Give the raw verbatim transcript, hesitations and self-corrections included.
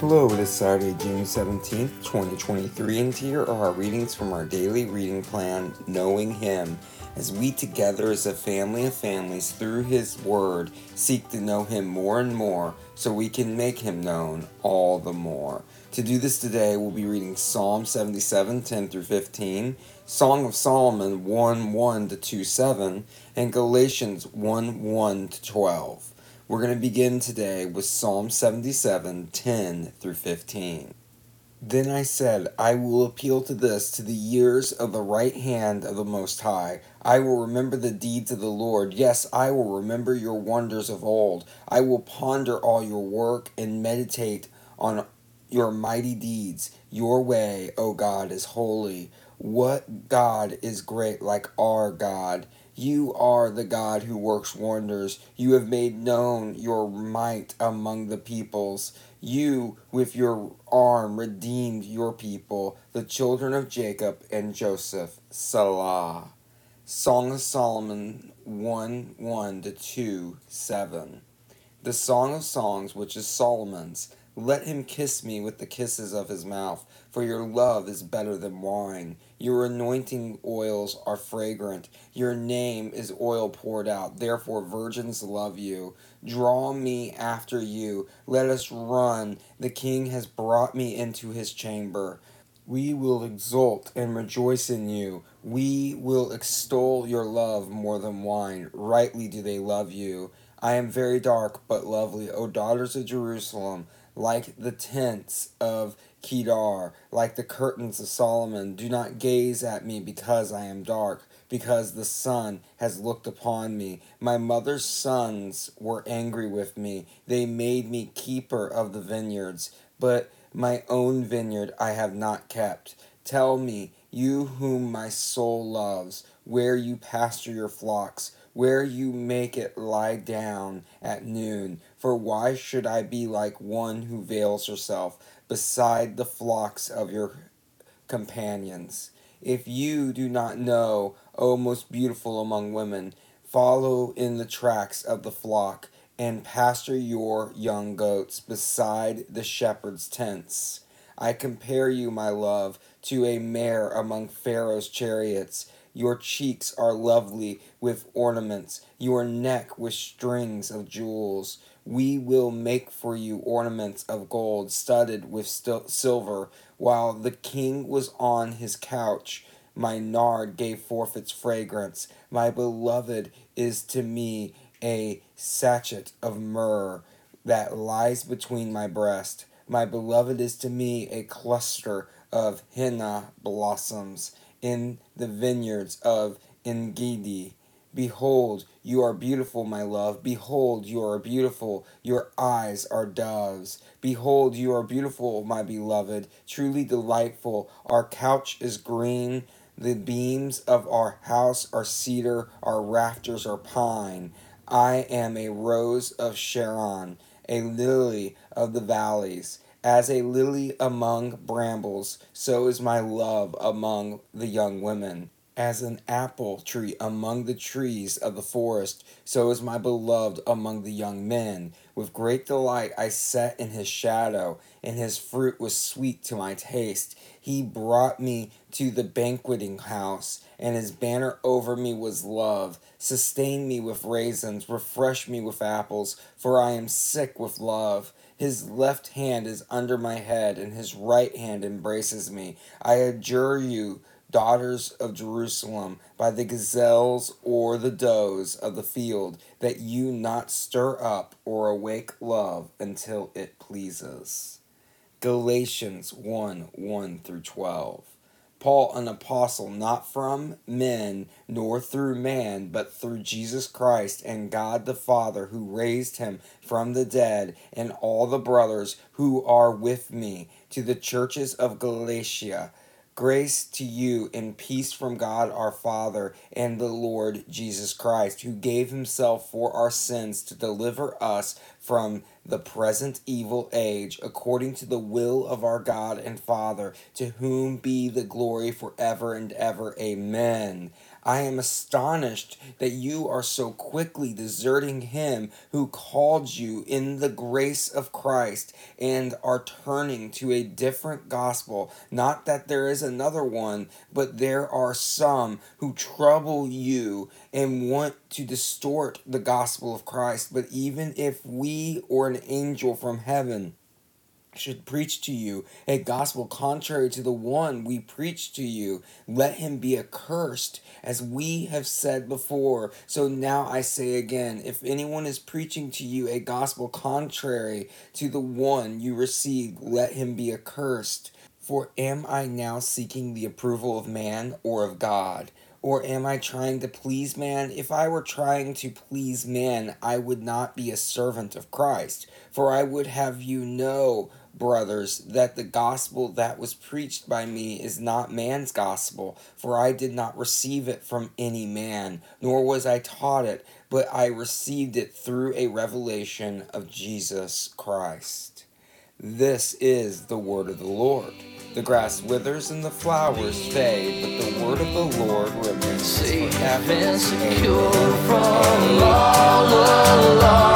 Hello, it is Saturday, June seventeenth, twenty twenty-three, and here are our readings from our daily reading plan, Knowing Him, as we together as a family of families through His Word seek to know Him more and more so we can make Him known all the more. To do this today, we'll be reading Psalm seventy-seven, ten through fifteen, Song of Solomon one, one to two, seven, and Galatians one, one to twelve. We're going to begin today with Psalm seventy-seven, ten through fifteen. Then I said, I will appeal to this, to the years of the right hand of the Most High. I will remember the deeds of the Lord. Yes, I will remember your wonders of old. I will ponder all your work and meditate on your mighty deeds. Your way, O God, is holy. What God is great like our God? You are the God who works wonders. You have made known your might among the peoples. You, with your arm, redeemed your people, the children of Jacob and Joseph. Salah. Song of Solomon one, one to two, seven. The Song of Songs, which is Solomon's. Let him kiss me with the kisses of his mouth, for your love is better than wine. Your anointing oils are fragrant. Your name is oil poured out. Therefore virgins love you. Draw me after you. Let us run. The king has brought me into his chamber. We will exult and rejoice in you. We will extol your love more than wine. Rightly do they love you. I am very dark but lovely, O daughters of Jerusalem, like the tents of Kedar, like the curtains of Solomon. Do not gaze at me because I am dark, because the sun has looked upon me. My mother's sons were angry with me. They made me keeper of the vineyards, but my own vineyard I have not kept. Tell me, you whom my soul loves, where you pasture your flocks, where you make it lie down at noon. For why should I be like one who veils herself beside the flocks of your companions? If you do not know, O most beautiful among women, follow in the tracks of the flock, and pasture your young goats beside the shepherd's tents. I compare you, my love, to a mare among Pharaoh's chariots. Your cheeks are lovely with ornaments, your neck with strings of jewels. We will make for you ornaments of gold studded with st- silver. While the king was on his couch, my nard gave forth its fragrance. My beloved is to me a sachet of myrrh that lies between my breast. My beloved is to me a cluster of henna blossoms in the vineyards of Engedi. Behold, you are beautiful, my love. Behold, you are beautiful. Your eyes are doves. Behold, you are beautiful, my beloved. Truly delightful. Our couch is green. The beams of our house are cedar. Our rafters are pine. I am a rose of Sharon, a lily of the valleys. As a lily among brambles, so is my love among the young women. As an apple tree among the trees of the forest, so is my beloved among the young men. With great delight I sat in his shadow, and his fruit was sweet to my taste. He brought me to the banqueting house, and his banner over me was love. Sustain me with raisins, refresh me with apples, for I am sick with love. His left hand is under my head, and his right hand embraces me. I adjure you, daughters of Jerusalem, by the gazelles or the does of the field, that you not stir up or awake love until it pleases. Galatians one, one through twelve. Paul, an apostle, not from men, nor through man, but through Jesus Christ and God the Father, who raised him from the dead, and all the brothers who are with me, to the churches of Galatia. Grace to you and peace from God our Father and the Lord Jesus Christ, who gave himself for our sins to deliver us from the present evil age, according to the will of our God and Father, to whom be the glory forever and ever. Amen. I am astonished that you are so quickly deserting him who called you in the grace of Christ and are turning to a different gospel. Not that there is another one, but there are some who trouble you and want to distort the gospel of Christ. But even if we or an angel from heaven should preach to you a gospel contrary to the one we preach to you, let him be accursed, as we have said before. So now I say again, if anyone is preaching to you a gospel contrary to the one you received, let him be accursed. For am I now seeking the approval of man or of God? Or am I trying to please man? If I were trying to please man, I would not be a servant of Christ. For I would have you know, brothers, that the gospel that was preached by me is not man's gospel. For I did not receive it from any man, nor was I taught it, but I received it through a revelation of Jesus Christ. This is the word of the Lord. The grass withers and the flowers fade, but the word of the Lord remains forever. Safe and secure from all along.